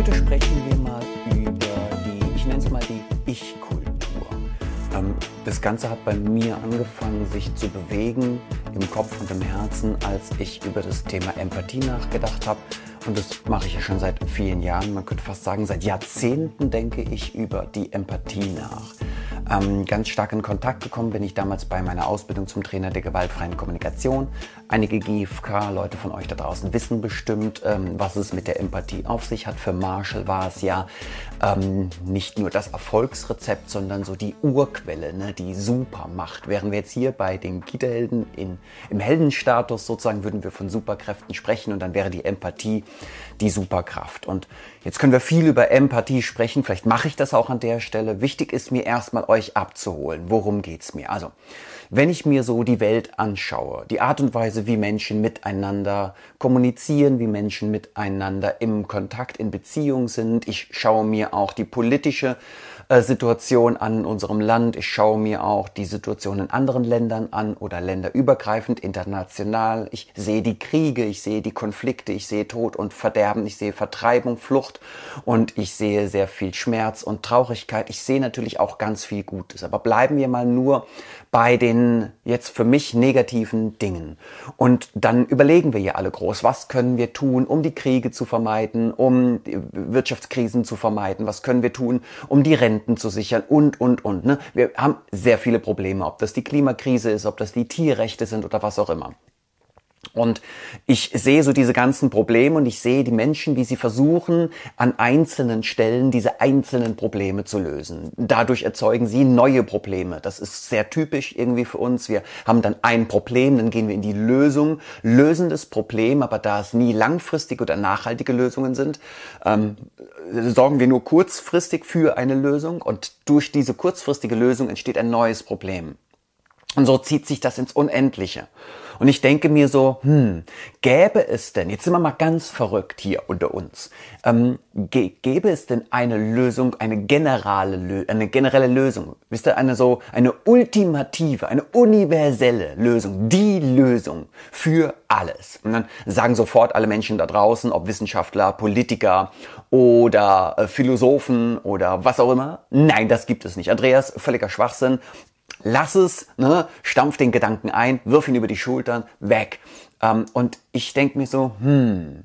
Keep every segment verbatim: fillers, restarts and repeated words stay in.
Heute sprechen wir mal über die, ich nenne es mal die Ich-Kultur. Ähm, das Ganze hat bei mir angefangen, sich zu bewegen im Kopf und im Herzen, als ich über das Thema Empathie nachgedacht habe. Und das mache ich ja schon seit vielen Jahren, man könnte fast sagen, seit Jahrzehnten denke ich über die Empathie nach. Ähm, ganz stark in Kontakt gekommen bin ich damals bei meiner Ausbildung zum Trainer der gewaltfreien Kommunikation. Einige G F K-Leute von euch da draußen wissen bestimmt, ähm, was es mit der Empathie auf sich hat. Für Marshall war es ja ähm, nicht nur das Erfolgsrezept, sondern so die Urquelle, ne, die Supermacht. Wären wir jetzt hier bei den Kita-Helden in, im Heldenstatus sozusagen, würden wir von Superkräften sprechen und dann wäre die Empathie die Superkraft. Und jetzt können wir viel über Empathie sprechen, vielleicht mache ich das auch an der Stelle. Wichtig ist mir erstmal, euch abzuholen. Worum geht's mir? Also, wenn ich mir so die Welt anschaue, die Art und Weise, wie Menschen miteinander kommunizieren, wie Menschen miteinander im Kontakt, in Beziehung sind, ich schaue mir auch die politische äh, Situation an in unserem Land, ich schaue mir auch die Situation in anderen Ländern an oder länderübergreifend, international, ich sehe die Kriege, ich sehe die Konflikte, ich sehe Tod und Verderben, ich sehe Vertreibung, Flucht und ich sehe sehr viel Schmerz und Traurigkeit, ich sehe natürlich auch ganz viel Gutes, aber bleiben wir mal nur bei den jetzt für mich negativen Dingen. Und dann überlegen wir ja alle groß, was können wir tun, um die Kriege zu vermeiden, um die Wirtschaftskrisen zu vermeiden, was können wir tun, um die Renten zu sichern und, und, und. Ne? Wir haben sehr viele Probleme, ob das die Klimakrise ist, ob das die Tierrechte sind oder was auch immer. Und ich sehe so diese ganzen Probleme und ich sehe die Menschen, wie sie versuchen, an einzelnen Stellen diese einzelnen Probleme zu lösen. Dadurch erzeugen sie neue Probleme. Das ist sehr typisch irgendwie für uns. Wir haben dann ein Problem, dann gehen wir in die Lösung, lösen das Problem, aber da es nie langfristige oder nachhaltige Lösungen sind, ähm, sorgen wir nur kurzfristig für eine Lösung und durch diese kurzfristige Lösung entsteht ein neues Problem. Und so zieht sich das ins Unendliche. Und ich denke mir so, hm, gäbe es denn, jetzt sind wir mal ganz verrückt hier unter uns, ähm, gäbe es denn eine Lösung, eine generelle, eine generelle Lösung, wisst ihr, eine so, eine ultimative, eine universelle Lösung, die Lösung für alles. Und dann sagen sofort alle Menschen da draußen, ob Wissenschaftler, Politiker oder äh, Philosophen oder was auch immer, nein, das gibt es nicht. Andreas, völliger Schwachsinn. Lass es, ne, stampf den Gedanken ein, wirf ihn über die Schultern, weg. Ähm, und ich denke mir so, hm,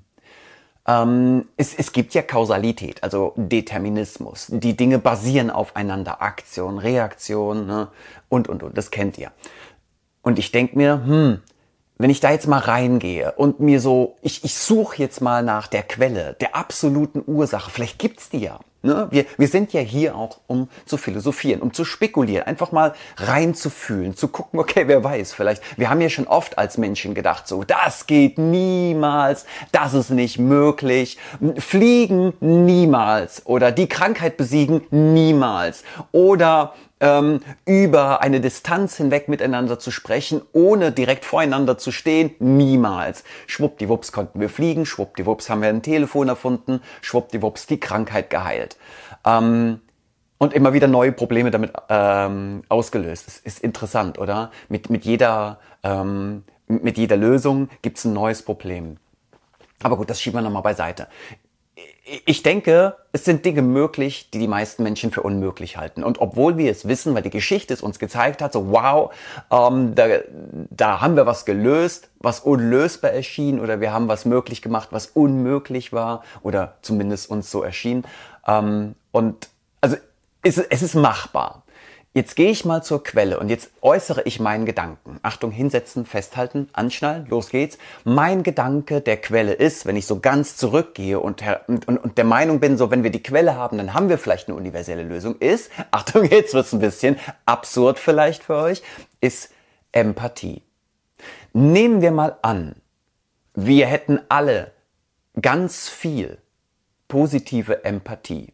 ähm, es, es gibt ja Kausalität, also Determinismus. Die Dinge basieren aufeinander, Aktion, Reaktion, ne, und, und, und, das kennt ihr. Und ich denke mir, hm, wenn ich da jetzt mal reingehe und mir so, ich, ich suche jetzt mal nach der Quelle, der absoluten Ursache, vielleicht gibt's die ja. Ne? Wir, wir sind ja hier auch, um zu philosophieren, um zu spekulieren, einfach mal reinzufühlen, zu gucken, okay, wer weiß, vielleicht, wir haben ja schon oft als Menschen gedacht, so, das geht niemals, das ist nicht möglich, fliegen niemals oder die Krankheit besiegen niemals oder ähm, über eine Distanz hinweg miteinander zu sprechen, ohne direkt voreinander zu stehen, niemals. Schwuppdiwupps konnten wir fliegen, schwuppdiwupps haben wir ein Telefon erfunden, schwuppdiwupps die Krankheit geheilt. Ähm, und immer wieder neue Probleme damit ähm, ausgelöst. Das ist interessant, oder? Mit, mit, jeder, ähm, mit jeder Lösung gibt's ein neues Problem. Aber gut, das schieben wir nochmal beiseite. Ich denke, es sind Dinge möglich, die die meisten Menschen für unmöglich halten. Und obwohl wir es wissen, weil die Geschichte es uns gezeigt hat, so wow, ähm, da, da haben wir was gelöst, was unlösbar erschien, oder wir haben was möglich gemacht, was unmöglich war, oder zumindest uns so erschien. Ähm, und also es, es ist machbar. Jetzt gehe ich mal zur Quelle und jetzt äußere ich meinen Gedanken. Achtung, hinsetzen, festhalten, anschnallen, los geht's. Mein Gedanke der Quelle ist, wenn ich so ganz zurückgehe und, und, und der Meinung bin, so wenn wir die Quelle haben, dann haben wir vielleicht eine universelle Lösung, ist, Achtung, jetzt wird's ein bisschen absurd vielleicht für euch, ist Empathie. Nehmen wir mal an, wir hätten alle ganz viel positive Empathie.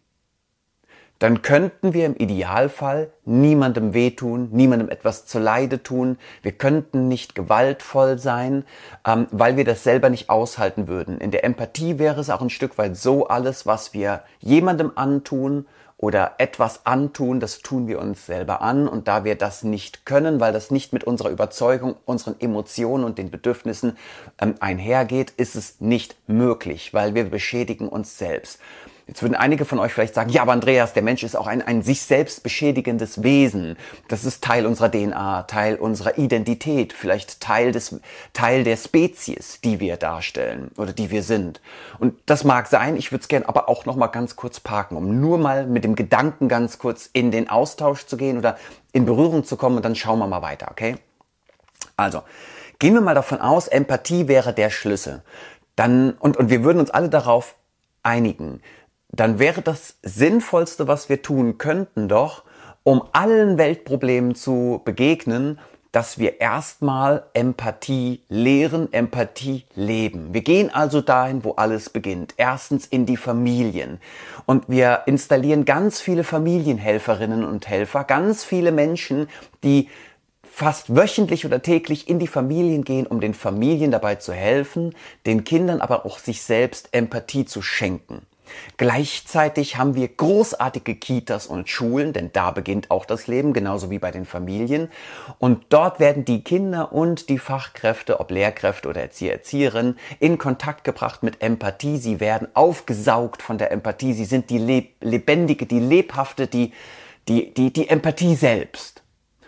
Dann könnten wir im Idealfall niemandem wehtun, niemandem etwas zuleide tun. Wir könnten nicht gewaltvoll sein, ähm, weil wir das selber nicht aushalten würden. In der Empathie wäre es auch ein Stück weit so, alles, was wir jemandem antun oder etwas antun, das tun wir uns selber an. Und da wir das nicht können, weil das nicht mit unserer Überzeugung, unseren Emotionen und den Bedürfnissen ähm, einhergeht, ist es nicht möglich, weil wir beschädigen uns selbst. Jetzt würden einige von euch vielleicht sagen, ja, aber Andreas, der Mensch ist auch ein, ein sich selbst beschädigendes Wesen. Das ist Teil unserer D N A, Teil unserer Identität, vielleicht Teil des, Teil der Spezies, die wir darstellen oder die wir sind. Und das mag sein, ich würde es gerne aber auch noch mal ganz kurz parken, um nur mal mit dem Gedanken ganz kurz in den Austausch zu gehen oder in Berührung zu kommen und dann schauen wir mal weiter, okay? Also, gehen wir mal davon aus, Empathie wäre der Schlüssel. Dann, und, und wir würden uns alle darauf einigen. Dann wäre das Sinnvollste, was wir tun könnten, doch, um allen Weltproblemen zu begegnen, dass wir erstmal Empathie lehren, Empathie leben. Wir gehen also dahin, wo alles beginnt. Erstens in die Familien. Und wir installieren ganz viele Familienhelferinnen und Helfer, ganz viele Menschen, die fast wöchentlich oder täglich in die Familien gehen, um den Familien dabei zu helfen, den Kindern aber auch sich selbst Empathie zu schenken. Gleichzeitig haben wir großartige Kitas und Schulen, denn da beginnt auch das Leben, genauso wie bei den Familien. Und dort werden die Kinder und die Fachkräfte, ob Lehrkräfte oder Erzieher, Erzieherinnen, in Kontakt gebracht mit Empathie. Sie werden aufgesaugt von der Empathie. Sie sind die leb- lebendige, die lebhafte, die, die, die, die Empathie selbst.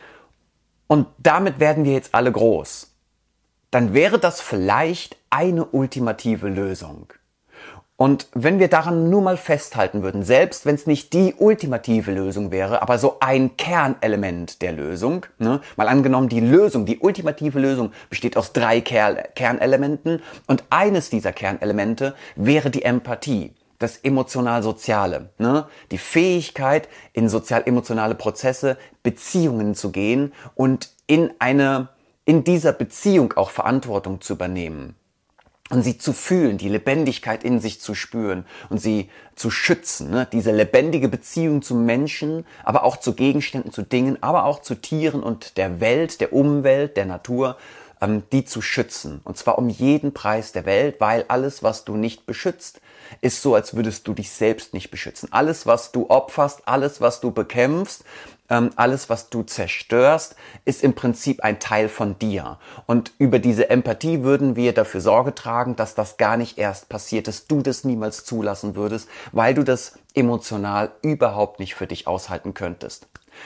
Und damit werden wir jetzt alle groß. Dann wäre das vielleicht eine ultimative Lösung. Und wenn wir daran nur mal festhalten würden, selbst wenn es nicht die ultimative Lösung wäre, aber so ein Kernelement der Lösung, ne? Mal angenommen, die Lösung, die ultimative Lösung besteht aus drei Ker- Kernelementen und eines dieser Kernelemente wäre die Empathie. Das Emotional-Soziale, ne? Die Fähigkeit, in sozial-emotionale Prozesse, Beziehungen zu gehen und in eine, in dieser Beziehung auch Verantwortung zu übernehmen. Und sie zu fühlen, die Lebendigkeit in sich zu spüren und sie zu schützen, ne? Diese lebendige Beziehung zu Menschen, aber auch zu Gegenständen, zu Dingen, aber auch zu Tieren und der Welt, der Umwelt, der Natur, ähm, die zu schützen. Und zwar um jeden Preis der Welt, weil alles, was du nicht beschützt, ist so, als würdest du dich selbst nicht beschützen. Alles, was du opferst, alles, was du bekämpfst, ähm, alles, was du zerstörst, ist im Prinzip ein Teil von dir. Und über diese Empathie würden wir dafür Sorge tragen, dass das gar nicht erst passiert, dass du das niemals zulassen würdest, weil du das emotional überhaupt nicht für dich aushalten könntest.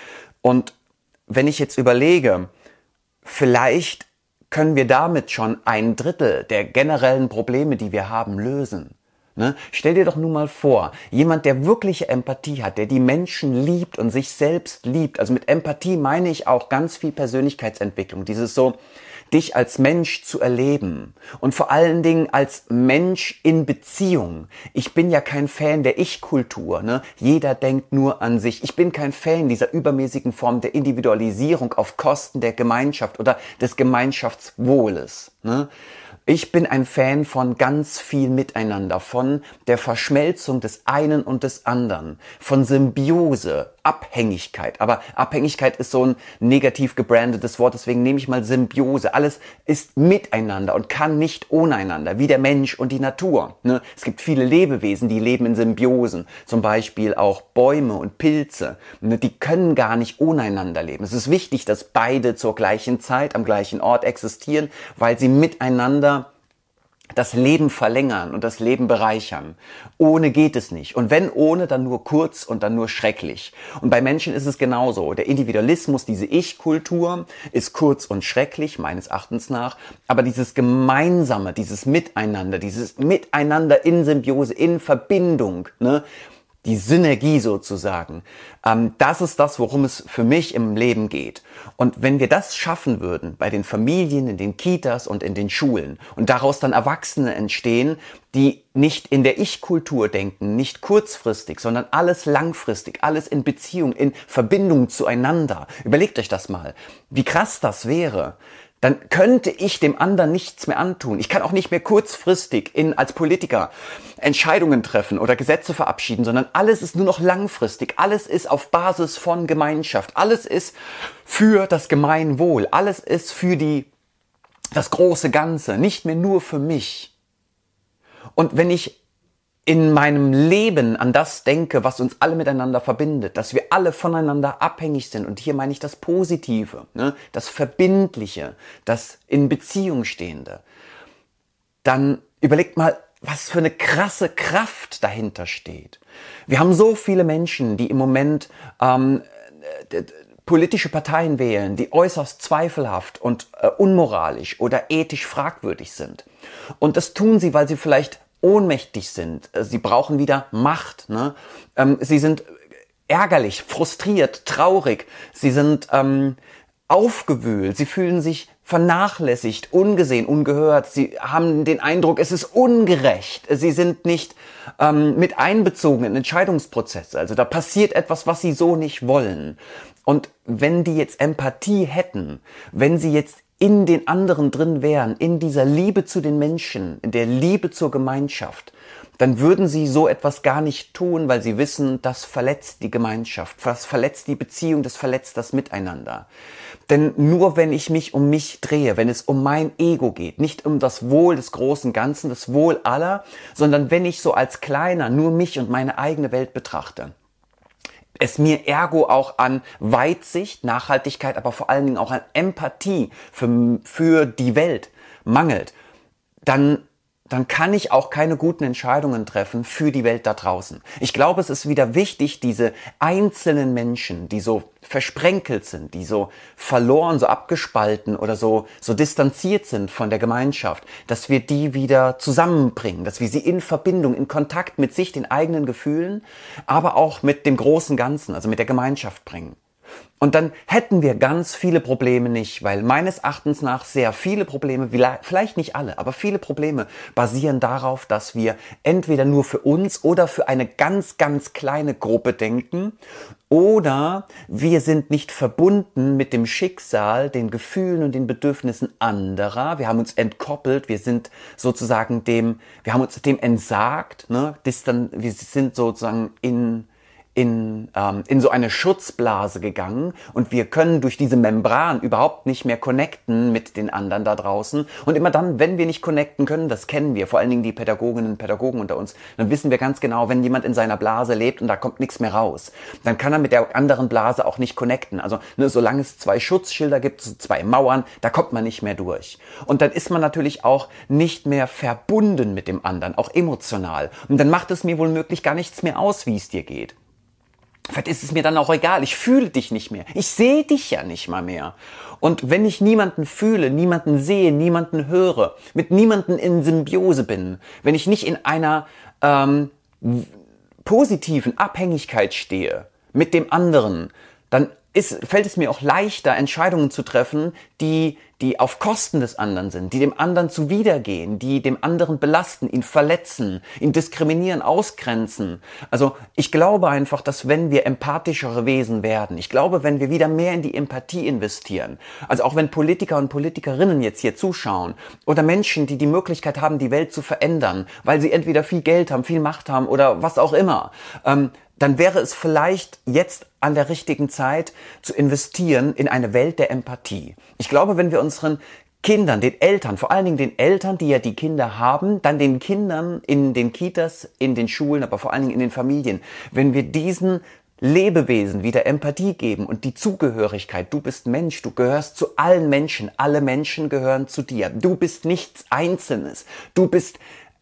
Und wenn ich jetzt überlege, vielleicht können wir damit schon ein Drittel der generellen Probleme, die wir haben, lösen. Ne? Stell dir doch nun mal vor, jemand, der wirkliche Empathie hat, der die Menschen liebt und sich selbst liebt. Also mit Empathie meine ich auch ganz viel Persönlichkeitsentwicklung. Dieses so, dich als Mensch zu erleben und vor allen Dingen als Mensch in Beziehung. Ich bin ja kein Fan der Ich-Kultur, ne? Jeder denkt nur an sich. Ich bin kein Fan dieser übermäßigen Form der Individualisierung auf Kosten der Gemeinschaft oder des Gemeinschaftswohles, ne? Ich bin ein Fan von ganz viel Miteinander, von der Verschmelzung des einen und des anderen, von Symbiose, Abhängigkeit. Aber Abhängigkeit ist so ein negativ gebrandetes Wort, deswegen nehme ich mal Symbiose. Alles ist miteinander und kann nicht ohne einander, wie der Mensch und die Natur. Ne? Es gibt viele Lebewesen, die leben in Symbiosen, zum Beispiel auch Bäume und Pilze. Ne? Die können gar nicht ohne einander leben. Es ist wichtig, dass beide zur gleichen Zeit am gleichen Ort existieren, weil sie miteinander das Leben verlängern und das Leben bereichern. Ohne geht es nicht. Und wenn ohne, dann nur kurz und dann nur schrecklich. Und bei Menschen ist es genauso. Der Individualismus, diese Ich-Kultur, ist kurz und schrecklich, meines Erachtens nach. Aber dieses Gemeinsame, dieses Miteinander, dieses Miteinander in Symbiose, in Verbindung, ne? Die Synergie sozusagen, ähm, das ist das, worum es für mich im Leben geht. Und wenn wir das schaffen würden, bei den Familien, in den Kitas und in den Schulen, und daraus dann Erwachsene entstehen, die nicht in der Ich-Kultur denken, nicht kurzfristig, sondern alles langfristig, alles in Beziehung, in Verbindung zueinander. Überlegt euch das mal, wie krass das wäre. Dann könnte ich dem anderen nichts mehr antun. Ich kann auch nicht mehr kurzfristig in, als Politiker Entscheidungen treffen oder Gesetze verabschieden, sondern alles ist nur noch langfristig. Alles ist auf Basis von Gemeinschaft. Alles ist für das Gemeinwohl. Alles ist für die, das große Ganze, nicht mehr nur für mich. Und wenn ich in meinem Leben an das denke, was uns alle miteinander verbindet, dass wir alle voneinander abhängig sind. Und hier meine ich das Positive, ne? Das Verbindliche, das in Beziehung stehende. Dann überlegt mal, was für eine krasse Kraft dahinter steht. Wir haben so viele Menschen, die im Moment ähm, politische Parteien wählen, die äußerst zweifelhaft und äh, unmoralisch oder ethisch fragwürdig sind. Und das tun sie, weil sie vielleicht ohnmächtig sind. Sie brauchen wieder Macht. Ne? Ähm, sie sind ärgerlich, frustriert, traurig. Sie sind ähm, aufgewühlt. Sie fühlen sich vernachlässigt, ungesehen, ungehört. Sie haben den Eindruck, es ist ungerecht. Sie sind nicht ähm, mit einbezogen in Entscheidungsprozesse. Also da passiert etwas, was sie so nicht wollen. Und wenn die jetzt Empathie hätten, wenn sie jetzt in den anderen drin wären, in dieser Liebe zu den Menschen, in der Liebe zur Gemeinschaft, dann würden sie so etwas gar nicht tun, weil sie wissen, das verletzt die Gemeinschaft, das verletzt die Beziehung, das verletzt das Miteinander. Denn nur wenn ich mich um mich drehe, wenn es um mein Ego geht, nicht um das Wohl des großen Ganzen, das Wohl aller, sondern wenn ich so als Kleiner nur mich und meine eigene Welt betrachte, es mir ergo auch an Weitsicht, Nachhaltigkeit, aber vor allen Dingen auch an Empathie für, für die Welt mangelt, dann, dann kann ich auch keine guten Entscheidungen treffen für die Welt da draußen. Ich glaube, es ist wieder wichtig, diese einzelnen Menschen, die so versprenkelt sind, die so verloren, so abgespalten oder so, so distanziert sind von der Gemeinschaft, dass wir die wieder zusammenbringen, dass wir sie in Verbindung, in Kontakt mit sich, den eigenen Gefühlen, aber auch mit dem großen Ganzen, also mit der Gemeinschaft bringen. Und dann hätten wir ganz viele Probleme nicht, weil meines Erachtens nach sehr viele Probleme, vielleicht nicht alle, aber viele Probleme basieren darauf, dass wir entweder nur für uns oder für eine ganz, ganz kleine Gruppe denken oder wir sind nicht verbunden mit dem Schicksal, den Gefühlen und den Bedürfnissen anderer. Wir haben uns entkoppelt, wir sind sozusagen dem, wir haben uns dem entsagt, ne? Distan- wir sind sozusagen in in ähm, in so eine Schutzblase gegangen und wir können durch diese Membran überhaupt nicht mehr connecten mit den anderen da draußen. Und immer dann, wenn wir nicht connecten können, das kennen wir, vor allen Dingen die Pädagoginnen und Pädagogen unter uns, dann wissen wir ganz genau, wenn jemand in seiner Blase lebt und da kommt nichts mehr raus, dann kann er mit der anderen Blase auch nicht connecten. Also ne, solange es zwei Schutzschilder gibt, so zwei Mauern, da kommt man nicht mehr durch. Und dann ist man natürlich auch nicht mehr verbunden mit dem anderen, auch emotional. Und dann macht es mir wohl möglich gar nichts mehr aus, wie es dir geht. Vielleicht ist es mir dann auch egal, ich fühle dich nicht mehr. Ich sehe dich ja nicht mal mehr. Und wenn ich niemanden fühle, niemanden sehe, niemanden höre, mit niemanden in Symbiose bin, wenn ich nicht in einer ähm, positiven Abhängigkeit stehe mit dem anderen, dann ist, fällt es mir auch leichter, Entscheidungen zu treffen, die, die auf Kosten des anderen sind, die dem anderen zuwidergehen, die dem anderen belasten, ihn verletzen, ihn diskriminieren, ausgrenzen. Also ich glaube einfach, dass wenn wir empathischere Wesen werden, ich glaube, wenn wir wieder mehr in die Empathie investieren, also auch wenn Politiker und Politikerinnen jetzt hier zuschauen oder Menschen, die die Möglichkeit haben, die Welt zu verändern, weil sie entweder viel Geld haben, viel Macht haben oder was auch immer, ähm, dann wäre es vielleicht jetzt an der richtigen Zeit zu investieren in eine Welt der Empathie. Ich glaube, wenn wir unseren Kindern, den Eltern, vor allen Dingen den Eltern, die ja die Kinder haben, dann den Kindern in den Kitas, in den Schulen, aber vor allen Dingen in den Familien, wenn wir diesen Lebewesen wieder Empathie geben und die Zugehörigkeit, du bist Mensch, du gehörst zu allen Menschen, alle Menschen gehören zu dir, du bist nichts Einzelnes, du bist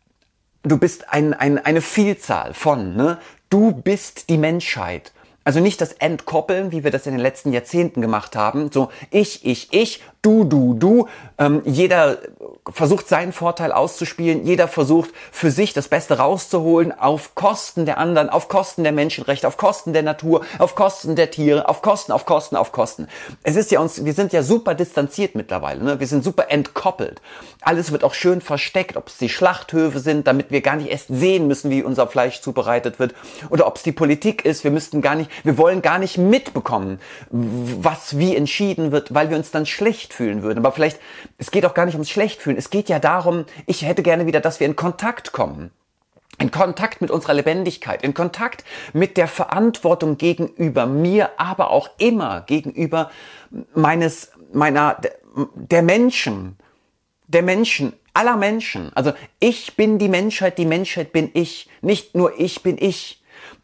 Du bist ein, ein, eine Vielzahl von, ne? Du bist die Menschheit. Also nicht das Entkoppeln, wie wir das in den letzten Jahrzehnten gemacht haben. So ich, ich, ich, du, du, du. Ähm, jeder versucht seinen Vorteil auszuspielen. Jeder versucht für sich das Beste rauszuholen auf Kosten der anderen, auf Kosten der Menschenrechte, auf Kosten der Natur, auf Kosten der Tiere, auf Kosten, auf Kosten, auf Kosten. Es ist ja uns, wir sind ja super distanziert mittlerweile, ne? Wir sind super entkoppelt. Alles wird auch schön versteckt, ob es die Schlachthöfe sind, damit wir gar nicht erst sehen müssen, wie unser Fleisch zubereitet wird, oder ob es die Politik ist. Wir müssten gar nicht, wir wollen gar nicht mitbekommen, was wie entschieden wird, weil wir uns dann schlecht fühlen würden. Aber vielleicht, es geht auch gar nicht ums Schlechtfühlen. Es geht ja darum, ich hätte gerne wieder, dass wir in Kontakt kommen. In Kontakt mit unserer Lebendigkeit, in Kontakt mit der Verantwortung gegenüber mir, aber auch immer gegenüber meines, meiner, der Menschen, der Menschen, aller Menschen. Also ich bin die Menschheit, die Menschheit bin ich. Nicht nur ich bin ich.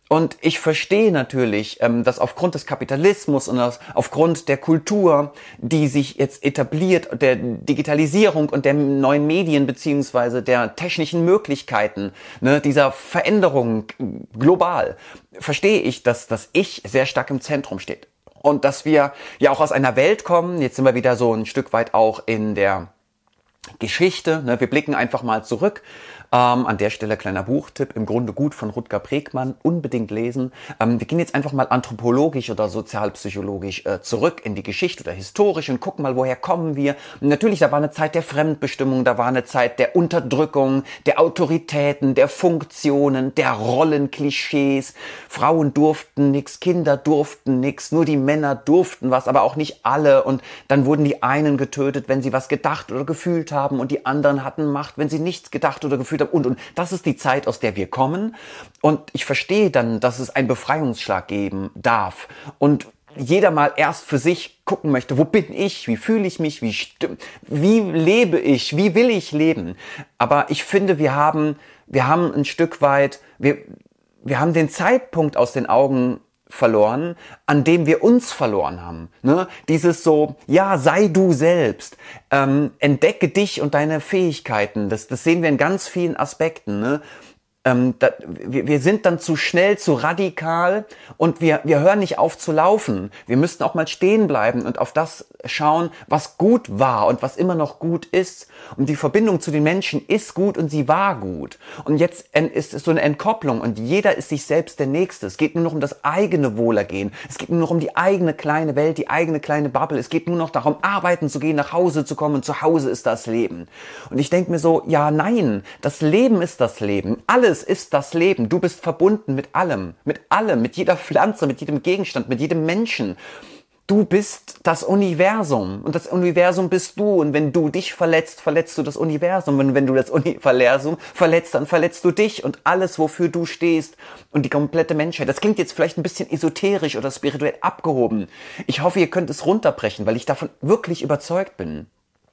Und ich verstehe natürlich, ähm, dass aufgrund des Kapitalismus und aus, aufgrund der Kultur, die sich jetzt etabliert, der Digitalisierung und der neuen Medien beziehungsweise der technischen Möglichkeiten, ne, dieser Veränderung global, verstehe ich, dass das Ich sehr stark im Zentrum steht. Und dass wir ja auch aus einer Welt kommen, jetzt sind wir wieder so ein Stück weit auch in der Geschichte, ne? Wir blicken einfach mal zurück. Ähm, an der Stelle kleiner Buchtipp, im Grunde gut von Rutger Bregmann, unbedingt lesen. Ähm, wir gehen jetzt einfach mal anthropologisch oder sozialpsychologisch äh, zurück in die Geschichte oder historisch und gucken mal, woher kommen wir. Und natürlich, da war eine Zeit der Fremdbestimmung, da war eine Zeit der Unterdrückung, der Autoritäten, der Funktionen, der Rollenklischees. Frauen durften nix, Kinder durften nix, nur die Männer durften was, aber auch nicht alle. Und dann wurden die einen getötet, wenn sie was gedacht oder gefühlt haben und die anderen hatten Macht, wenn sie nichts gedacht oder gefühlt haben. Und, und das ist die Zeit, aus der wir kommen. Und ich verstehe dann, dass es einen Befreiungsschlag geben darf. Und jeder mal erst für sich gucken möchte, wo bin ich, wie fühle ich mich, wie, wie lebe ich, wie will ich leben. Aber ich finde, wir haben, wir haben ein Stück weit, wir, wir haben den Zeitpunkt aus den Augen verloren, an dem wir uns verloren haben. Ne? Dieses so, ja, sei du selbst, ähm, entdecke dich und deine Fähigkeiten. Das, das sehen wir in ganz vielen Aspekten. Ne? Ähm, da, wir, wir sind dann zu schnell, zu radikal und wir, wir hören nicht auf zu laufen. Wir müssten auch mal stehen bleiben und auf das schauen, was gut war und was immer noch gut ist. Und die Verbindung zu den Menschen ist gut und sie war gut. Und jetzt ist es so eine Entkopplung und jeder ist sich selbst der Nächste. Es geht nur noch um das eigene Wohlergehen. Es geht nur noch um die eigene kleine Welt, die eigene kleine Bubble. Es geht nur noch darum, arbeiten zu gehen, nach Hause zu kommen und zu Hause ist das Leben. Und ich denke mir so, ja, nein, das Leben ist das Leben. Alles ist das Leben. Du bist verbunden mit allem, mit allem, mit jeder Pflanze, mit jedem Gegenstand, mit jedem Menschen. Du bist das Universum und das Universum bist du und wenn du dich verletzt, verletzt du das Universum und wenn du das Universum verletzt, dann verletzt du dich und alles, wofür du stehst und die komplette Menschheit. Das klingt jetzt vielleicht ein bisschen esoterisch oder spirituell abgehoben. Ich hoffe, ihr könnt es runterbrechen, weil ich davon wirklich überzeugt bin.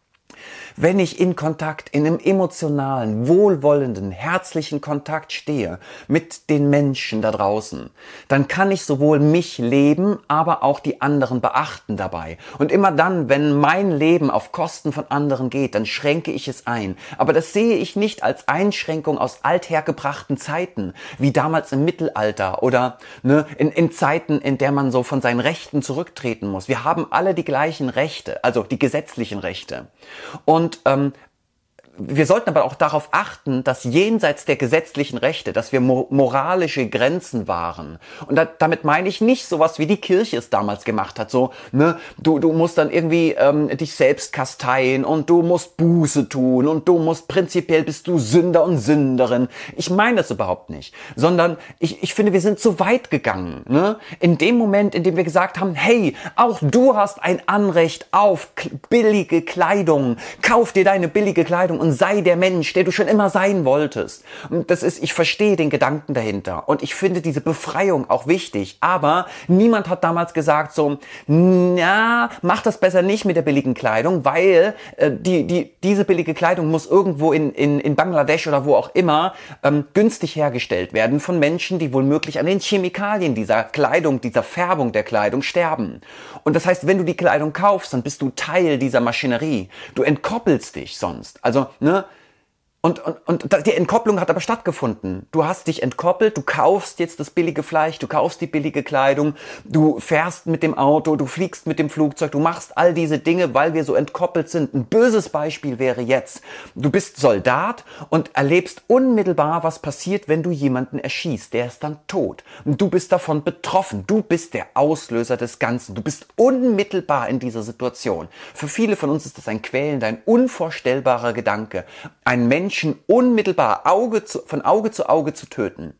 Wenn ich in Kontakt, in einem emotionalen, wohlwollenden, herzlichen Kontakt stehe mit den Menschen da draußen, dann kann ich sowohl mich leben, aber auch die anderen beachten dabei. Und immer dann, wenn mein Leben auf Kosten von anderen geht, dann schränke ich es ein. Aber das sehe ich nicht als Einschränkung aus althergebrachten Zeiten, wie damals im Mittelalter oder ne, in, in Zeiten, in der man so von seinen Rechten zurücktreten muss. Wir haben alle die gleichen Rechte, also die gesetzlichen Rechte. Und Und ähm, wir sollten aber auch darauf achten, dass jenseits der gesetzlichen Rechte, dass wir mo- moralische Grenzen wahren. Und da, damit meine ich nicht sowas, wie die Kirche es damals gemacht hat. So, ne, du, du musst dann irgendwie ähm, dich selbst kasteien und du musst Buße tun und du musst prinzipiell bist du Sünder und Sünderin. Ich meine das überhaupt nicht. Sondern ich, ich finde, wir sind zu weit gegangen. Ne? In dem Moment, in dem wir gesagt haben, hey, auch du hast ein Anrecht auf k- billige Kleidung. Kauf dir deine billige Kleidung und sei der Mensch, der du schon immer sein wolltest. Und das ist, ich verstehe den Gedanken dahinter und ich finde diese Befreiung auch wichtig, aber niemand hat damals gesagt so, na, mach das besser nicht mit der billigen Kleidung, weil äh, die, die, diese billige Kleidung muss irgendwo in, in, in Bangladesch oder wo auch immer ähm, günstig hergestellt werden von Menschen, die womöglich an den Chemikalien dieser Kleidung, dieser Färbung der Kleidung sterben. Und das heißt, wenn du die Kleidung kaufst, dann bist du Teil dieser Maschinerie. Du entkoppelst dich sonst. Also Ne? Und, und, und die Entkopplung hat aber stattgefunden. Du hast dich entkoppelt, du kaufst jetzt das billige Fleisch, du kaufst die billige Kleidung, du fährst mit dem Auto, du fliegst mit dem Flugzeug, du machst all diese Dinge, weil wir so entkoppelt sind. Ein böses Beispiel wäre jetzt, du bist Soldat und erlebst unmittelbar, was passiert, wenn du jemanden erschießt. Der ist dann tot. Und du bist davon betroffen. Du bist der Auslöser des Ganzen. Du bist unmittelbar in dieser Situation. Für viele von uns ist das ein quälender, ein unvorstellbarer Gedanke. Ein Mensch unmittelbar Auge zu, von Auge zu Auge zu töten.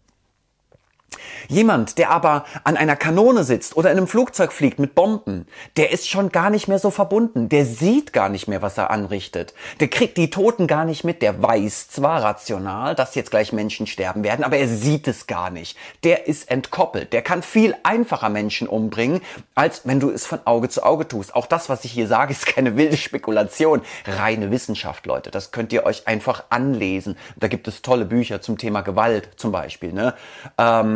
Jemand, der aber an einer Kanone sitzt oder in einem Flugzeug fliegt mit Bomben, der ist schon gar nicht mehr so verbunden. Der sieht gar nicht mehr, was er anrichtet. Der kriegt die Toten gar nicht mit. Der weiß zwar rational, dass jetzt gleich Menschen sterben werden, aber er sieht es gar nicht. Der ist entkoppelt. Der kann viel einfacher Menschen umbringen, als wenn du es von Auge zu Auge tust. Auch das, was ich hier sage, ist keine wilde Spekulation. Reine Wissenschaft, Leute. Das könnt ihr euch einfach anlesen. Da gibt es tolle Bücher zum Thema Gewalt zum Beispiel. Ne? Ähm,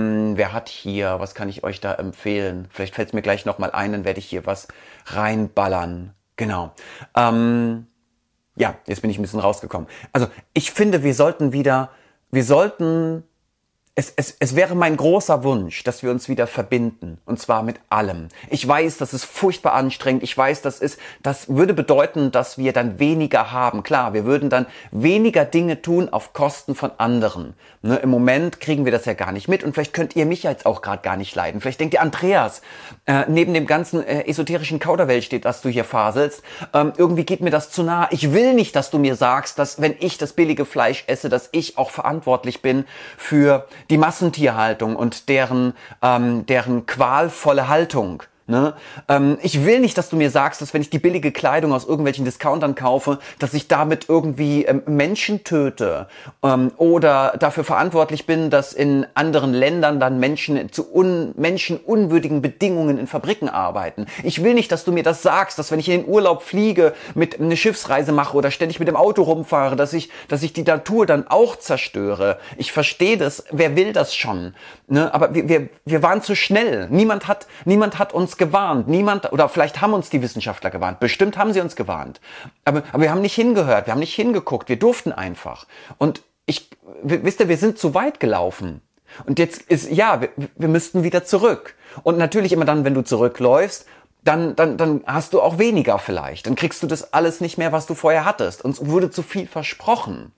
Ähm, wer hat hier, was kann ich euch da empfehlen? Vielleicht fällt es mir gleich nochmal ein, dann werde ich hier was reinballern. Genau. Ähm, ja, jetzt bin ich ein bisschen rausgekommen. Also ich finde, wir sollten wieder, wir sollten Es, es, es wäre mein großer Wunsch, dass wir uns wieder verbinden. Und zwar mit allem. Ich weiß, das ist furchtbar anstrengend. Ich weiß, das ist, das würde bedeuten, dass wir dann weniger haben. Klar, wir würden dann weniger Dinge tun auf Kosten von anderen. Ne, im Moment kriegen wir das ja gar nicht mit. Und vielleicht könnt ihr mich jetzt auch gerade gar nicht leiden. Vielleicht denkt ihr, Andreas, äh, neben dem ganzen äh, esoterischen Kauderwelsch steht, was du hier faselst, ähm, irgendwie geht mir das zu nah. Ich will nicht, dass du mir sagst, dass wenn ich das billige Fleisch esse, dass ich auch verantwortlich bin für die Massentierhaltung und deren, ähm, deren qualvolle Haltung. Ne? Ähm, ich will nicht, dass du mir sagst, dass wenn ich die billige Kleidung aus irgendwelchen Discountern kaufe, dass ich damit irgendwie ähm, Menschen töte ähm, oder dafür verantwortlich bin, dass in anderen Ländern dann Menschen zu un menschenunwürdigen Bedingungen in Fabriken arbeiten. Ich will nicht, dass du mir das sagst, dass wenn ich in den Urlaub fliege, mit eine Schiffsreise mache oder ständig mit dem Auto rumfahre, dass ich, dass ich die Natur dann auch zerstöre. Ich verstehe das. Wer will das schon? Ne? Aber wir, wir, wir waren zu schnell. Niemand hat, niemand hat uns gewarnt. Niemand, oder vielleicht haben uns die Wissenschaftler gewarnt. Bestimmt haben sie uns gewarnt. Aber, aber wir haben nicht hingehört. Wir haben nicht hingeguckt. Wir durften einfach. Und ich, wisst ihr, wir sind zu weit gelaufen. Und jetzt ist, ja, wir, wir müssten wieder zurück. Und natürlich immer dann, wenn du zurückläufst, dann, dann, dann hast du auch weniger vielleicht. Dann kriegst du das alles nicht mehr, was du vorher hattest. Uns wurde zu viel versprochen.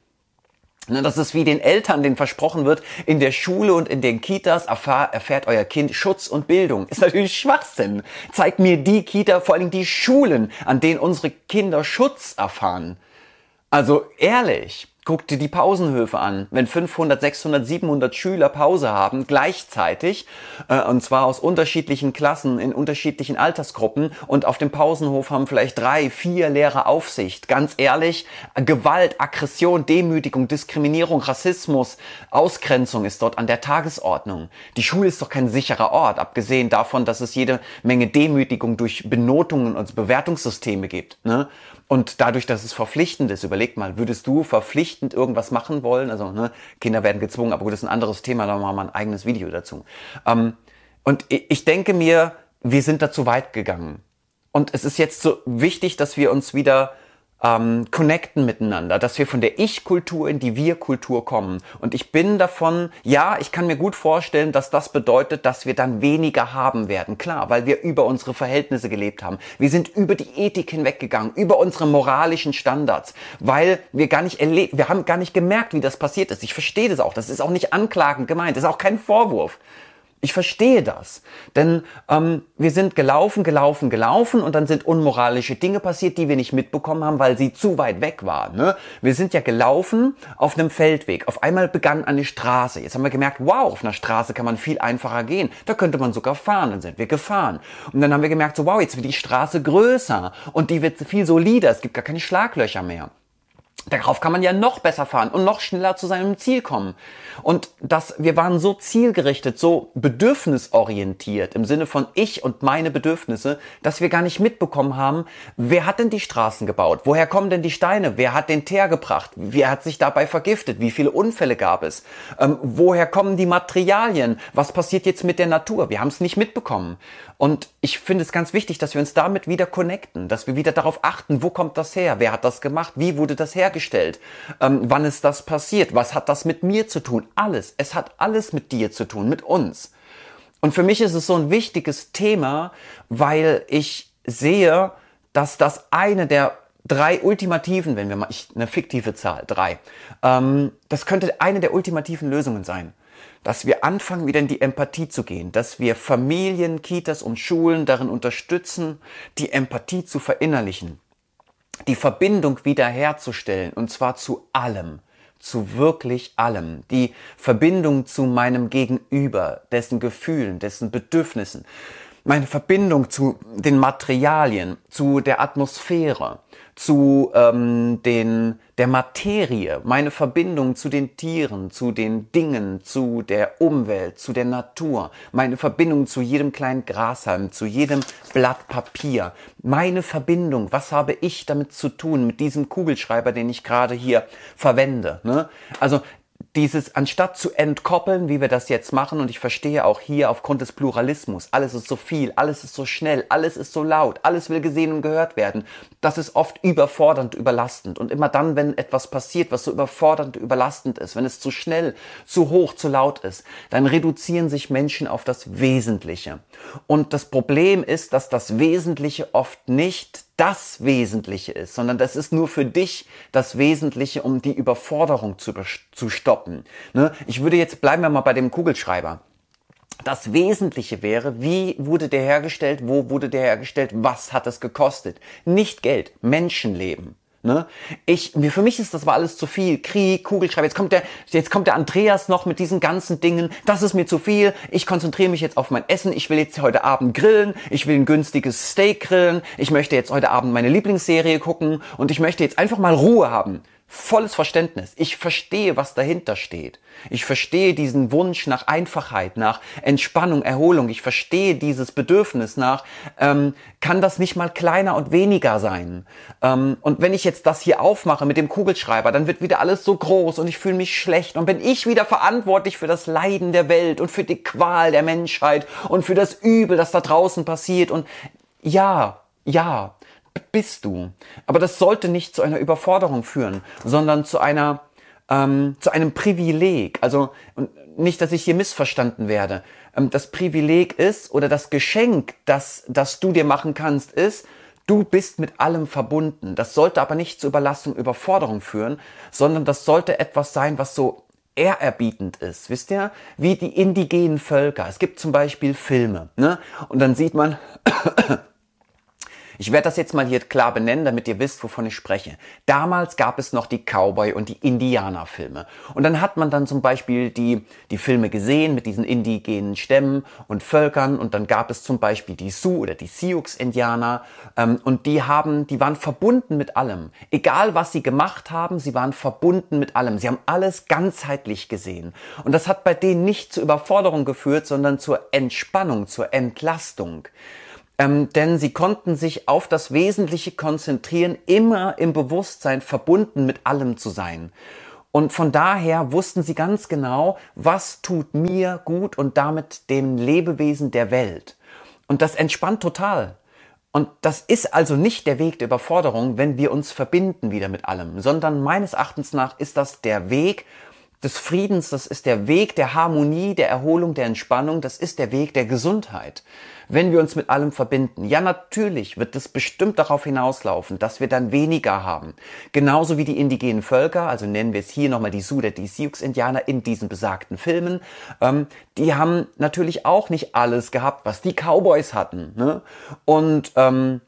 Das ist wie den Eltern, denen versprochen wird, in der Schule und in den Kitas erfahr, erfährt euer Kind Schutz und Bildung. Ist natürlich Schwachsinn. Zeigt mir die Kita, vor allem die Schulen, an denen unsere Kinder Schutz erfahren. Also ehrlich, guck dir die Pausenhöfe an. Wenn fünfhundert, sechshundert, siebenhundert Schüler Pause haben, gleichzeitig, äh, und zwar aus unterschiedlichen Klassen, in unterschiedlichen Altersgruppen, und auf dem Pausenhof haben vielleicht drei, vier Lehrer Aufsicht. Ganz ehrlich, Gewalt, Aggression, Demütigung, Diskriminierung, Rassismus, Ausgrenzung ist dort an der Tagesordnung. Die Schule ist doch kein sicherer Ort, abgesehen davon, dass es jede Menge Demütigung durch Benotungen und Bewertungssysteme gibt, ne? Und dadurch, dass es verpflichtend ist, überleg mal, würdest du verpflichtend irgendwas machen wollen? Also, ne, Kinder werden gezwungen, aber gut, das ist ein anderes Thema, da machen wir ein eigenes Video dazu. Ähm, und ich denke mir, wir sind da zu weit gegangen. Und es ist jetzt so wichtig, dass wir uns wieder ähm, connecten miteinander, dass wir von der Ich-Kultur in die Wir-Kultur kommen. Und ich bin davon, ja, ich kann mir gut vorstellen, dass das bedeutet, dass wir dann weniger haben werden. Klar, weil wir über unsere Verhältnisse gelebt haben. Wir sind über die Ethik hinweggegangen, über unsere moralischen Standards, weil wir gar nicht erlebt, wir haben gar nicht gemerkt, wie das passiert ist. Ich verstehe das auch. Das ist auch nicht anklagend gemeint. Das ist auch kein Vorwurf. Ich verstehe das, denn ähm, wir sind gelaufen, gelaufen, gelaufen und dann sind unmoralische Dinge passiert, die wir nicht mitbekommen haben, weil sie zu weit weg waren. Ne? Wir sind ja gelaufen auf einem Feldweg. Auf einmal begann eine Straße. Jetzt haben wir gemerkt, wow, auf einer Straße kann man viel einfacher gehen. Da könnte man sogar fahren. Dann sind wir gefahren. Und dann haben wir gemerkt, so wow, jetzt wird die Straße größer und die wird viel solider. Es gibt gar keine Schlaglöcher mehr. Darauf kann man ja noch besser fahren und noch schneller zu seinem Ziel kommen. Und das, wir waren so zielgerichtet, so bedürfnisorientiert im Sinne von ich und meine Bedürfnisse, dass wir gar nicht mitbekommen haben, wer hat denn die Straßen gebaut? Woher kommen denn die Steine? Wer hat den Teer gebracht? Wer hat sich dabei vergiftet? Wie viele Unfälle gab es? Ähm, woher kommen die Materialien? Was passiert jetzt mit der Natur? Wir haben es nicht mitbekommen. Und ich finde es ganz wichtig, dass wir uns damit wieder connecten, dass wir wieder darauf achten, wo kommt das her? Wer hat das gemacht? Wie wurde das hergestellt? Ähm, wann ist das passiert? Was hat das mit mir zu tun? Alles. Es hat alles mit dir zu tun, mit uns. Und für mich ist es so ein wichtiges Thema, weil ich sehe, dass das eine der drei ultimativen, wenn wir mal, ich, eine fiktive Zahl, drei, ähm, das könnte eine der ultimativen Lösungen sein. Dass wir anfangen, wieder in die Empathie zu gehen, dass wir Familien, Kitas und Schulen darin unterstützen, die Empathie zu verinnerlichen, die Verbindung wiederherzustellen, und zwar zu allem, zu wirklich allem, die Verbindung zu meinem Gegenüber, dessen Gefühlen, dessen Bedürfnissen, meine Verbindung zu den Materialien, zu der Atmosphäre, zu ähm, den, der Materie, meine Verbindung zu den Tieren, zu den Dingen, zu der Umwelt, zu der Natur, meine Verbindung zu jedem kleinen Grashalm, zu jedem Blatt Papier, meine Verbindung, was habe ich damit zu tun, mit diesem Kugelschreiber, den ich gerade hier verwende, ne? Also dieses, anstatt zu entkoppeln, wie wir das jetzt machen, und ich verstehe auch hier aufgrund des Pluralismus, alles ist so viel, alles ist so schnell, alles ist so laut, alles will gesehen und gehört werden, das ist oft überfordernd, überlastend. Und immer dann, wenn etwas passiert, was so überfordernd, überlastend ist, wenn es zu schnell, zu hoch, zu laut ist, dann reduzieren sich Menschen auf das Wesentliche. Und das Problem ist, dass das Wesentliche oft nicht das Wesentliche ist, sondern das ist nur für dich das Wesentliche, um die Überforderung zu, zu stoppen. Ne? Ich würde jetzt, bleiben wir mal bei dem Kugelschreiber. Das Wesentliche wäre, wie wurde der hergestellt, wo wurde der hergestellt, was hat es gekostet? Nicht Geld, Menschenleben. Ne? Ich, mir, für mich ist das war alles zu viel. Krieg, Kugelschreiber, jetzt kommt der, jetzt kommt der Andreas noch mit diesen ganzen Dingen. Das ist mir zu viel. Ich konzentriere mich jetzt auf mein Essen. Ich will jetzt heute Abend grillen. Ich will ein günstiges Steak grillen. Ich möchte jetzt heute Abend meine Lieblingsserie gucken und ich möchte jetzt einfach mal Ruhe haben. Volles Verständnis. Ich verstehe, was dahinter steht. Ich verstehe diesen Wunsch nach Einfachheit, nach Entspannung, Erholung. Ich verstehe dieses Bedürfnis nach, ähm, kann das nicht mal kleiner und weniger sein? Ähm, und wenn ich jetzt das hier aufmache mit dem Kugelschreiber, dann wird wieder alles so groß und ich fühle mich schlecht und bin ich wieder verantwortlich für das Leiden der Welt und für die Qual der Menschheit und für das Übel, das da draußen passiert. Und ja, ja, bist du. Aber das sollte nicht zu einer Überforderung führen, sondern zu einer, ähm, zu einem Privileg. Also nicht, dass ich hier missverstanden werde. Ähm, das Privileg ist oder das Geschenk, das, das du dir machen kannst, ist, du bist mit allem verbunden. Das sollte aber nicht zu Überlastung, Überforderung führen, sondern das sollte etwas sein, was so ehrerbietend ist. Wisst ihr? Wie die indigenen Völker. Es gibt zum Beispiel Filme, ne? Und dann sieht man Ich werde das jetzt mal hier klar benennen, damit ihr wisst, wovon ich spreche. Damals gab es noch die Cowboy- und die Indianerfilme. Und dann hat man dann zum Beispiel die, die Filme gesehen mit diesen indigenen Stämmen und Völkern. Und dann gab es zum Beispiel die Sioux oder die Sioux-Indianer. Ähm, und die haben, die waren verbunden mit allem. Egal, was sie gemacht haben, sie waren verbunden mit allem. Sie haben alles ganzheitlich gesehen. Und das hat bei denen nicht zur Überforderung geführt, sondern zur Entspannung, zur Entlastung. Ähm, denn sie konnten sich auf das Wesentliche konzentrieren, immer im Bewusstsein verbunden mit allem zu sein. Und von daher wussten sie ganz genau, was tut mir gut und damit dem Lebewesen der Welt. Und das entspannt total. Und das ist also nicht der Weg der Überforderung, wenn wir uns verbinden wieder mit allem, sondern meines Erachtens nach ist das der Weg des Friedens, das ist der Weg der Harmonie, der Erholung, der Entspannung, das ist der Weg der Gesundheit. Wenn wir uns mit allem verbinden, ja natürlich wird es bestimmt darauf hinauslaufen, dass wir dann weniger haben. Genauso wie die indigenen Völker, also nennen wir es hier nochmal die Sioux oder die Sioux-Indianer in diesen besagten Filmen, ähm, die haben natürlich auch nicht alles gehabt, was die Cowboys hatten. Ne? Und ähm,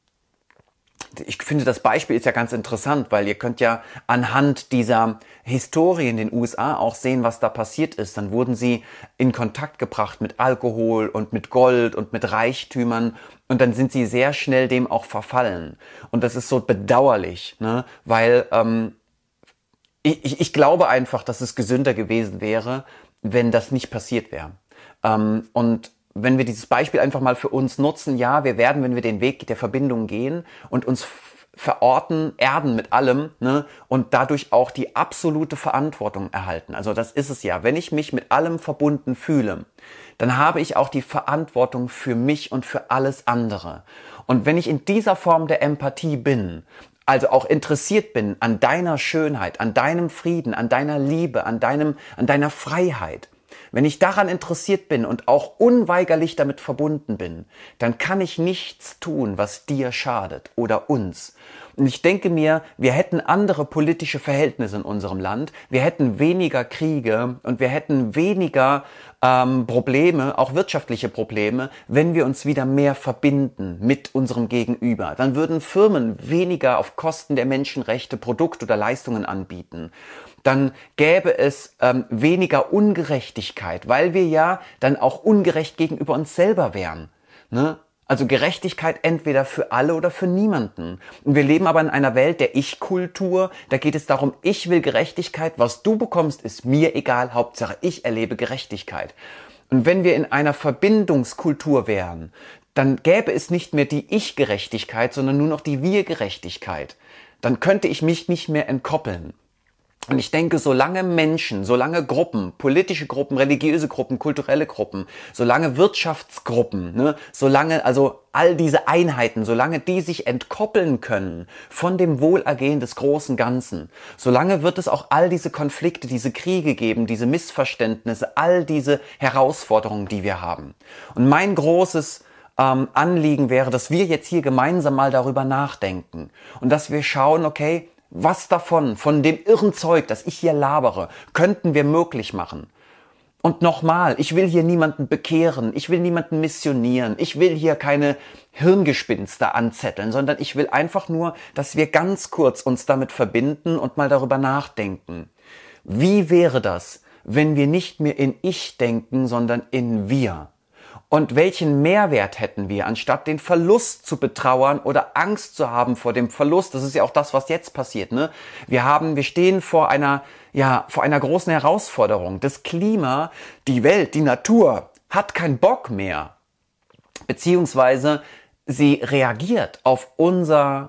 ich finde, das Beispiel ist ja ganz interessant, weil ihr könnt ja anhand dieser Historie in den U S A auch sehen, was da passiert ist. Dann wurden sie in Kontakt gebracht mit Alkohol und mit Gold und mit Reichtümern und dann sind sie sehr schnell dem auch verfallen. Und das ist so bedauerlich, ne? Weil ähm, ich, ich glaube einfach, dass es gesünder gewesen wäre, wenn das nicht passiert wäre. Ähm, und wenn wir dieses Beispiel einfach mal für uns nutzen, ja, wir werden, wenn wir den Weg der Verbindung gehen und uns verorten, erden mit allem, ne, und dadurch auch die absolute Verantwortung erhalten. Also das ist es ja. Wenn ich mich mit allem verbunden fühle, dann habe ich auch die Verantwortung für mich und für alles andere. Und wenn ich in dieser Form der Empathie bin, also auch interessiert bin an deiner Schönheit, an deinem Frieden, an deiner Liebe, an deinem, an deiner Freiheit, wenn ich daran interessiert bin und auch unweigerlich damit verbunden bin, dann kann ich nichts tun, was dir schadet oder uns. Und ich denke mir, wir hätten andere politische Verhältnisse in unserem Land, wir hätten weniger Kriege und wir hätten weniger ähm, Probleme, auch wirtschaftliche Probleme, wenn wir uns wieder mehr verbinden mit unserem Gegenüber. Dann würden Firmen weniger auf Kosten der Menschenrechte Produkte oder Leistungen anbieten. Dann gäbe es ähm, weniger Ungerechtigkeit, weil wir ja dann auch ungerecht gegenüber uns selber wären. Ne? Also Gerechtigkeit entweder für alle oder für niemanden. Und wir leben aber in einer Welt der Ich-Kultur. Da geht es darum, ich will Gerechtigkeit. Was du bekommst, ist mir egal. Hauptsache, ich erlebe Gerechtigkeit. Und wenn wir in einer Verbindungskultur wären, dann gäbe es nicht mehr die Ich-Gerechtigkeit, sondern nur noch die Wir-Gerechtigkeit. Dann könnte ich mich nicht mehr entkoppeln. Und ich denke, solange Menschen, solange Gruppen, politische Gruppen, religiöse Gruppen, kulturelle Gruppen, solange Wirtschaftsgruppen, ne, solange also all diese Einheiten, solange die sich entkoppeln können von dem Wohlergehen des großen Ganzen, solange wird es auch all diese Konflikte, diese Kriege geben, diese Missverständnisse, all diese Herausforderungen, die wir haben. Und mein großes ähm, Anliegen wäre, dass wir jetzt hier gemeinsam mal darüber nachdenken und dass wir schauen, okay, was davon, von dem irren Zeug, das ich hier labere, könnten wir möglich machen? Und nochmal, ich will hier niemanden bekehren, ich will niemanden missionieren, ich will hier keine Hirngespinste anzetteln, sondern ich will einfach nur, dass wir ganz kurz uns damit verbinden und mal darüber nachdenken. Wie wäre das, wenn wir nicht mehr in Ich denken, sondern in Wir? Und welchen Mehrwert hätten wir, anstatt den Verlust zu betrauern oder Angst zu haben vor dem Verlust? Das ist ja auch das, was jetzt passiert, ne? Wir haben, wir stehen vor einer, ja, vor einer großen Herausforderung. Das Klima, die Welt, die Natur hat keinen Bock mehr. Beziehungsweise sie reagiert auf unser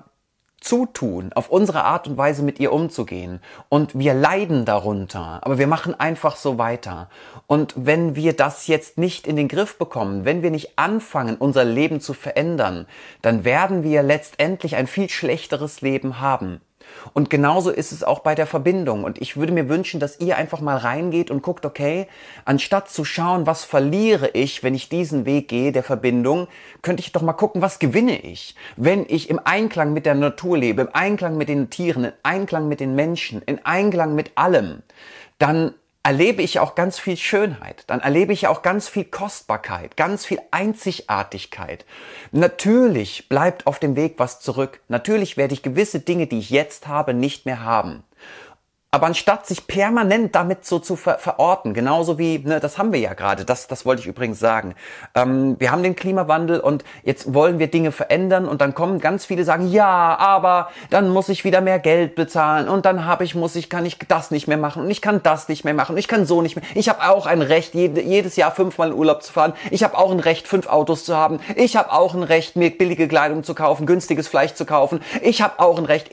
Zutun, auf unsere Art und Weise mit ihr umzugehen. Und wir leiden darunter, aber wir machen einfach so weiter. Und wenn wir das jetzt nicht in den Griff bekommen, wenn wir nicht anfangen, unser Leben zu verändern, dann werden wir letztendlich ein viel schlechteres Leben haben. Und genauso ist es auch bei der Verbindung. Und ich würde mir wünschen, dass ihr einfach mal reingeht und guckt, okay, anstatt zu schauen, was verliere ich, wenn ich diesen Weg gehe, der Verbindung, könnte ich doch mal gucken, was gewinne ich, wenn ich im Einklang mit der Natur lebe, im Einklang mit den Tieren, im Einklang mit den Menschen, im Einklang mit allem, dann erlebe ich auch ganz viel Schönheit, dann erlebe ich auch ganz viel Kostbarkeit, ganz viel Einzigartigkeit. Natürlich bleibt auf dem Weg was zurück. Natürlich werde ich gewisse Dinge, die ich jetzt habe, nicht mehr haben. Aber anstatt sich permanent damit so zu ver verorten, genauso wie, ne, das haben wir ja gerade, das, das wollte ich übrigens sagen. Ähm, wir haben den Klimawandel und jetzt wollen wir Dinge verändern und dann kommen ganz viele sagen, ja, aber dann muss ich wieder mehr Geld bezahlen und dann habe ich, muss ich, kann ich das nicht mehr machen und ich kann das nicht mehr machen und ich kann so nicht mehr. Ich habe auch ein Recht, jede, jedes Jahr fünfmal in Urlaub zu fahren. Ich habe auch ein Recht, fünf Autos zu haben. Ich habe auch ein Recht, mir billige Kleidung zu kaufen, günstiges Fleisch zu kaufen. Ich habe auch ein Recht.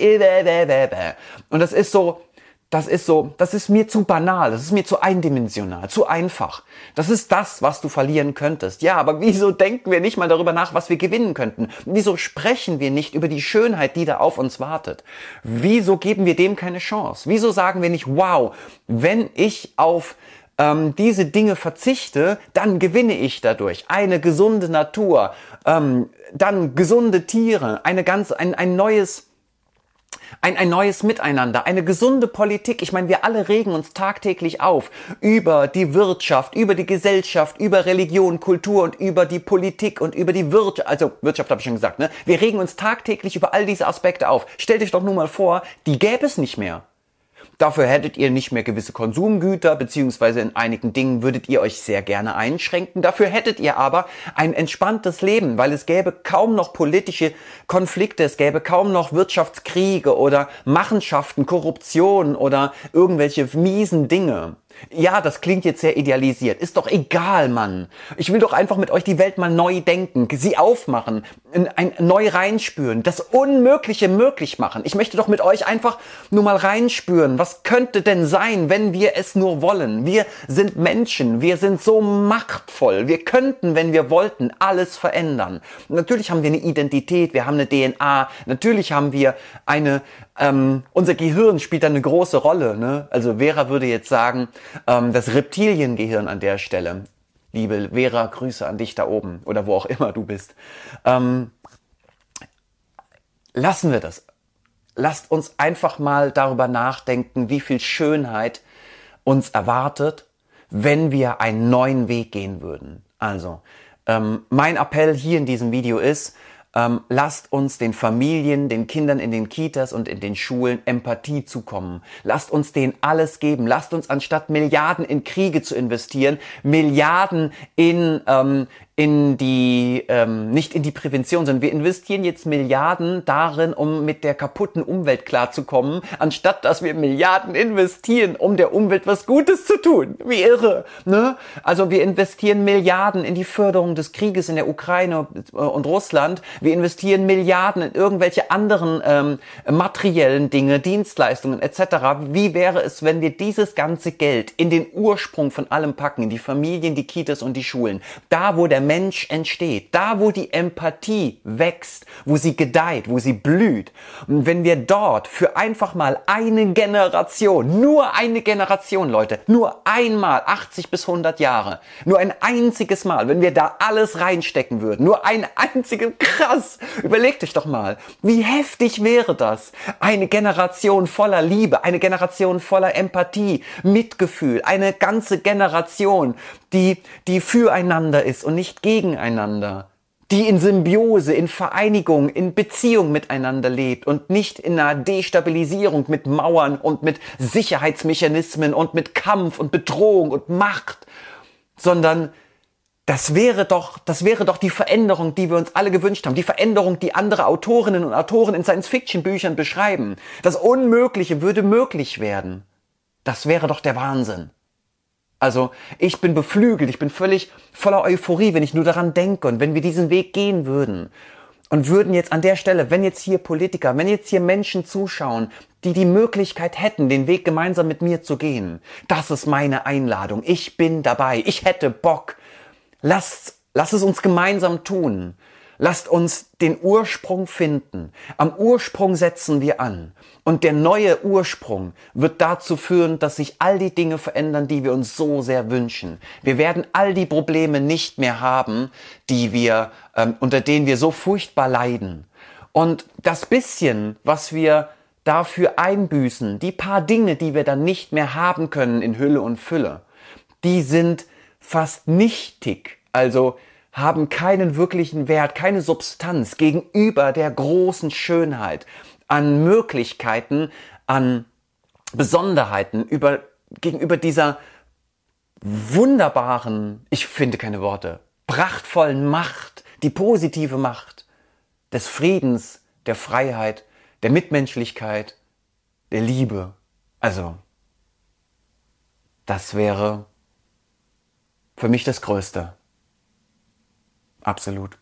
Und das ist so, Das ist so, das ist mir zu banal, das ist mir zu eindimensional, zu einfach. Das ist das, was du verlieren könntest. Ja, aber wieso denken wir nicht mal darüber nach, was wir gewinnen könnten? Wieso sprechen wir nicht über die Schönheit, die da auf uns wartet? Wieso geben wir dem keine Chance? Wieso sagen wir nicht, wow, wenn ich auf ähm, diese Dinge verzichte, dann gewinne ich dadurch eine gesunde Natur, ähm, dann gesunde Tiere, eine ganz, ein, ein neues... Ein, ein neues Miteinander, eine gesunde Politik. Ich meine, wir alle regen uns tagtäglich auf über die Wirtschaft, über die Gesellschaft, über Religion, Kultur und über die Politik und über die Wirtschaft. Also Wirtschaft habe ich schon gesagt, ne? Wir regen uns tagtäglich über all diese Aspekte auf. Stellt euch doch nur mal vor, die gäbe es nicht mehr. Dafür hättet ihr nicht mehr gewisse Konsumgüter, beziehungsweise in einigen Dingen würdet ihr euch sehr gerne einschränken. Dafür hättet ihr aber ein entspanntes Leben, weil es gäbe kaum noch politische Konflikte, es gäbe kaum noch Wirtschaftskriege oder Machenschaften, Korruption oder irgendwelche miesen Dinge. Ja, das klingt jetzt sehr idealisiert. Ist doch egal, Mann. Ich will doch einfach mit euch die Welt mal neu denken, sie aufmachen, ein, ein, neu reinspüren, das Unmögliche möglich machen. Ich möchte doch mit euch einfach nur mal reinspüren, was könnte denn sein, wenn wir es nur wollen. Wir sind Menschen, wir sind so machtvoll. Wir könnten, wenn wir wollten, alles verändern. Natürlich haben wir eine Identität, wir haben eine D N A, natürlich haben wir eine... Ähm, unser Gehirn spielt da eine große Rolle, ne? Also Vera würde jetzt sagen, ähm, das Reptiliengehirn an der Stelle. Liebe Vera, Grüße an dich da oben oder wo auch immer du bist. Ähm, lassen wir das. Lasst uns einfach mal darüber nachdenken, wie viel Schönheit uns erwartet, wenn wir einen neuen Weg gehen würden. Also, ähm, mein Appell hier in diesem Video ist, Ähm, lasst uns den Familien, den Kindern in den Kitas und in den Schulen Empathie zukommen. Lasst uns denen alles geben. Lasst uns anstatt Milliarden in Kriege zu investieren, Milliarden in, ähm, in die, ähm, nicht in die Prävention, sondern wir investieren jetzt Milliarden darin, um mit der kaputten Umwelt klarzukommen, anstatt dass wir Milliarden investieren, um der Umwelt was Gutes zu tun. Wie irre, ne? Also wir investieren Milliarden in die Förderung des Krieges in der Ukraine und Russland. Wir investieren Milliarden in irgendwelche anderen ähm, materiellen Dinge, Dienstleistungen et cetera. Wie wäre es, wenn wir dieses ganze Geld in den Ursprung von allem packen, in die Familien, die Kitas und die Schulen, da wo der Mensch entsteht, da wo die Empathie wächst, wo sie gedeiht, wo sie blüht. Und wenn wir dort für einfach mal eine Generation, nur eine Generation, Leute, nur einmal achtzig bis hundert Jahre, nur ein einziges Mal, wenn wir da alles reinstecken würden, nur ein einziges, krass, überlegt euch doch mal, wie heftig wäre das? Eine Generation voller Liebe, eine Generation voller Empathie, Mitgefühl, eine ganze Generation, die, die füreinander ist und nicht gegeneinander, die in Symbiose, in Vereinigung, in Beziehung miteinander lebt und nicht in einer Destabilisierung mit Mauern und mit Sicherheitsmechanismen und mit Kampf und Bedrohung und Macht, sondern das wäre doch, das wäre doch die Veränderung, die wir uns alle gewünscht haben, die Veränderung, die andere Autorinnen und Autoren in Science-Fiction-Büchern beschreiben. Das Unmögliche würde möglich werden. Das wäre doch der Wahnsinn. Also ich bin beflügelt, ich bin völlig voller Euphorie, wenn ich nur daran denke und wenn wir diesen Weg gehen würden und würden jetzt an der Stelle, wenn jetzt hier Politiker, wenn jetzt hier Menschen zuschauen, die die Möglichkeit hätten, den Weg gemeinsam mit mir zu gehen, das ist meine Einladung, ich bin dabei, ich hätte Bock, lasst, lasst es uns gemeinsam tun. Lasst uns den Ursprung finden. Am Ursprung setzen wir an. Und der neue Ursprung wird dazu führen, dass sich all die Dinge verändern, die wir uns so sehr wünschen. Wir werden all die Probleme nicht mehr haben, die wir, ähm, unter denen wir so furchtbar leiden. Und das bisschen, was wir dafür einbüßen, die paar Dinge, die wir dann nicht mehr haben können in Hülle und Fülle, die sind fast nichtig. Also haben keinen wirklichen Wert, keine Substanz gegenüber der großen Schönheit an Möglichkeiten, an Besonderheiten, über, gegenüber dieser wunderbaren, ich finde keine Worte, prachtvollen Macht, die positive Macht des Friedens, der Freiheit, der Mitmenschlichkeit, der Liebe. Also, das wäre für mich das Größte. Absolut.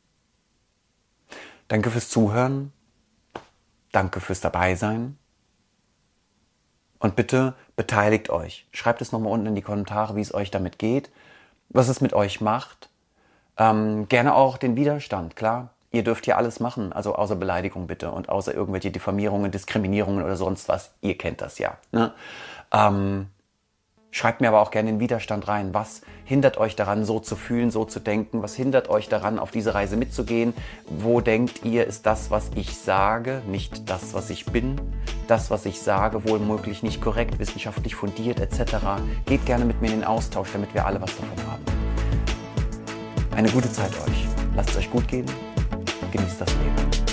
Danke fürs Zuhören. Danke fürs Dabeisein. Und bitte beteiligt euch. Schreibt es nochmal unten in die Kommentare, wie es euch damit geht, was es mit euch macht. Ähm, gerne auch den Widerstand, klar. Ihr dürft hier alles machen, also außer Beleidigung bitte und außer irgendwelche Diffamierungen, Diskriminierungen oder sonst was. Ihr kennt das ja. Ne? Ähm, Schreibt mir aber auch gerne den Widerstand rein. Was hindert euch daran, so zu fühlen, so zu denken? Was hindert euch daran, auf diese Reise mitzugehen? Wo denkt ihr, ist das, was ich sage, nicht das, was ich bin? Das, was ich sage, wohl möglich nicht korrekt, wissenschaftlich fundiert et cetera. Geht gerne mit mir in den Austausch, damit wir alle was davon haben. Eine gute Zeit euch. Lasst es euch gut gehen. Genießt das Leben.